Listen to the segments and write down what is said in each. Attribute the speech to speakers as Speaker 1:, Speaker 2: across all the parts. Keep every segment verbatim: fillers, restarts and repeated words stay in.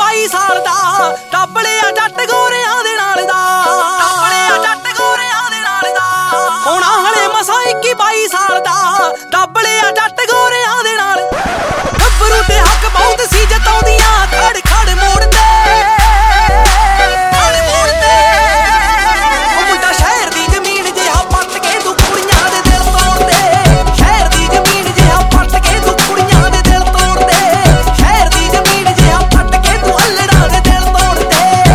Speaker 1: ਬਾਈ ਸਾਲ ਦਾ ਦੱਬ ਲਿਆ ਜੱਟ ਗੋਰਿਆਂ ਦੇ ਨਾਲ ਦਾ ਦੱਬ ਲਿਆ ਜੱਟ ਗੋਰਿਆਂ ਦੇ ਨਾਲ ਦਾ ਹੋਣਾ ਹਲੇ ਮਸਾਂ ਇੱਕੀ ਬਾਈ ਸਾਲ ਦਾ ਦੱਬ ਲਿਆ ਜੱਟ ਗੋਰਿਆਂ ਦੇ ਨਾਲ ਗੱਭਰੂ ਤੇ ਹੱਕ ਬਹੁਤ ਸੀ ਜਤਾਉਂਦੀਆਂ ਖੜ ਖੜ ਮੋੜ ਤੇ ਖੜ ਮੋੜ ਤੇ ਉਹ ਮੁੰਡਾ ਸ਼ਹਿਰ ਦੀ ਜ਼ਮੀਨ ਜਿਹਾ ਪੱਟ ਕੇ ਤੂੰ ਕੁੜੀਆਂ ਦੇ ਦਿਲ ਤੋੜ ਦੇ ਸ਼ਹਿਰ ਦੀ ਜ਼ਮੀਨ ਜਿਹਾ ਪੱਟ ਕੇ ਤੂੰ ਕੁੜੀਆਂ ਦੇ ਦਿਲ ਤੋੜ ਦੇ ਸ਼ਹਿਰ ਦੀ ਜ਼ਮੀਨ ਜਿਹਾ ਪੱਟ ਕੇ ਤੂੰ ਅਲੜਾਂ ਦੇ ਦਿਲ ਤੋੜ ਦੇ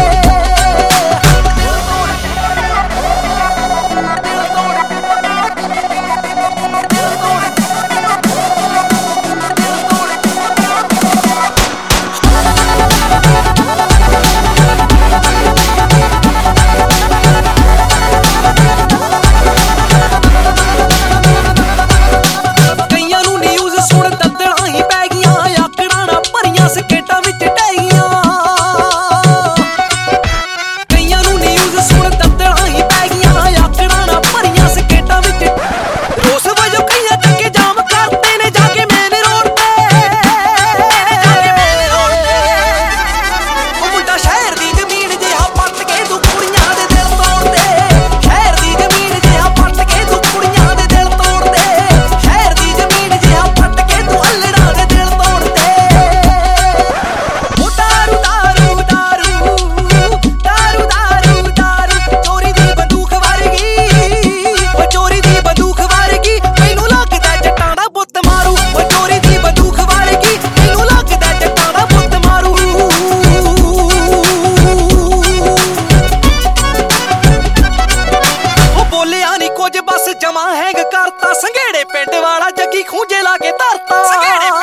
Speaker 1: ਸਕੇਟਾਂ ਵਿੱਚ ਟੈਗੀਆਂ ਕਈਆਂ ਨੂੰ ਨਿਊਜ਼ ਸੁਣ ਤੱਤਲਾਂ ਹੀ ਪੈ ਗਈਆਂ ਆਕੜਾਂ ਨਾ ਭਰੀਆਂ ਸਕੇਟਾਂ ਵਿੱਚ ਰੋਸ ਵਜੋਂ ਕਈਆਂ ਟੱਕੇ ਜਾਮ ਕਰਦੇ ਨੇ ਜਾ ਕੇ ਮੇਨ ਰੋਡ ਤੇ ਜਾ ਕੇ ਮੇਨ ਰੋਡ ਤੇ ਉਹ ਮੁੰਡਾ ਸ਼ਹਿਰ ਦੀ ਜ਼ਮੀਨ ਜਿਹਾ ਪੱਟ ਕੇ ਤੂੰ ਕੁੜੀਆਂ ਦੇ ਦਿਲ ਤੋੜ ਦੇ ਸ਼ਹਿਰ ਦੀ ਜ਼ਮੀਨ ਜਿਹਾ ਪੱਟ ਕੇ ਤੂੰ ਕੁੜੀਆਂ ਦੇ ਦਿਲ ਤੋੜ ਦੇ ਸ਼ਹਿਰ ਦੀ ਜ਼ਮੀਨ ਜਿਹਾ ਪੱਟ ਕੇ ਤੂੰ ਅਲੜਾਂ ਦੇ ਦਿਲ ਤੋੜ ਦੇ ਜਮਾ ਹੈਂਗ ਕਰਤਾ ਸੰਘੇੜੇ ਪਿੰਡ ਵਾਲਾ ਜੱਗੀ ਖੂੰਜੇ ਲਾ ਕੇ ਧਰਤਾ ਸੰਘੇੜੇ